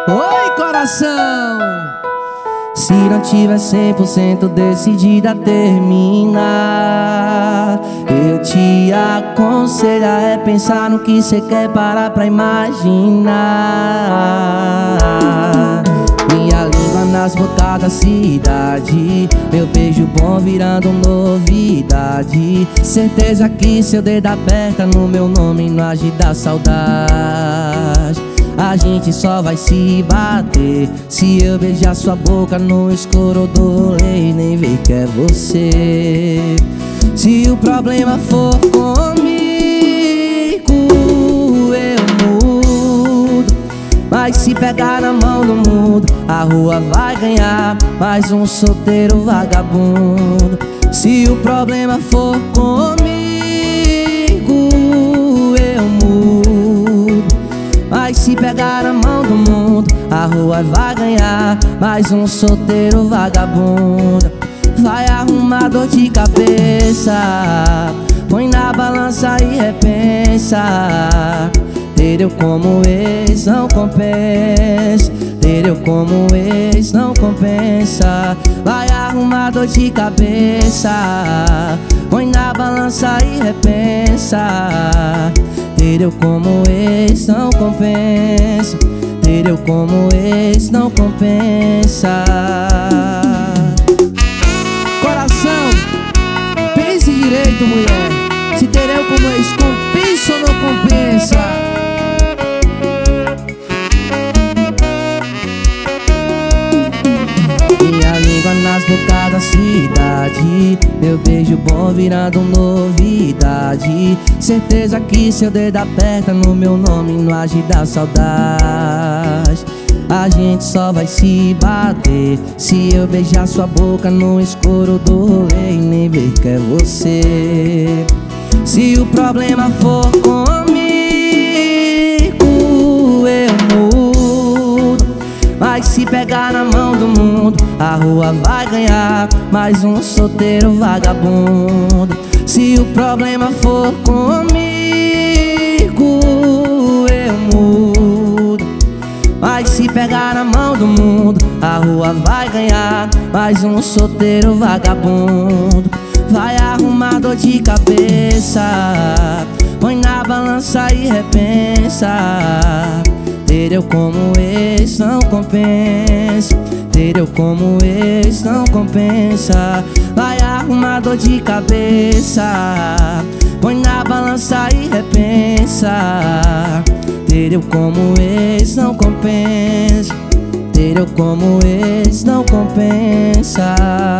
Oi, coração! Se não tiver 100% decidida a terminar, eu te aconselho é pensar no que cê quer, parar pra imaginar. Minha língua nas bocas da cidade, meu beijo bom virando novidade. Certeza que seu dedo aperta no meu nome no agir da saudade. A gente só vai se bater se eu beijar sua boca no escuro do rolê e nem ver que é você. Se o problema for comigo, eu mudo. Mas se pegar na mão do mundo, a rua vai ganhar mais um solteiro vagabundo. Se o problema for comigo, eu mudo. Mas se pegar na mão do mundo, a rua vai ganhar mais um solteiro vagabundo. Vai arrumar dor de cabeça, põe na balança e repensa. Ter eu como ex não compensa, ter eu como ex não compensa. Vai arrumar dor de cabeça, põe na balança e repensa. Ter eu como ex não compensa, ter eu como ex não compensa. Coração, pense direito, mulher. Se ter eu como ex compensa ou não compensa? Minha língua nas bocas da cidade, meu beijo bom virando novidade. Certeza que seu dedo aperta no meu nome no agir da saudade. A gente só vai se bater se eu beijar sua boca no escuro do rolê e nem ver que é você. Se o problema for comigo, eu mudo. Mas se pegar na mão do mundo, a rua vai ganhar mais um solteiro vagabundo. Se o problema for comigo, eu mudo. Mas se pegar na mão do mundo, a rua vai ganhar mais um solteiro vagabundo. Vai arrumar dor de cabeça, põe na balança e repensa. Ter eu como ex não compensa, ter eu como ex não compensa. Vai arrumar dor de cabeça, põe na balança e repensa. Ter eu como ex não compensa, ter eu como ex não compensa.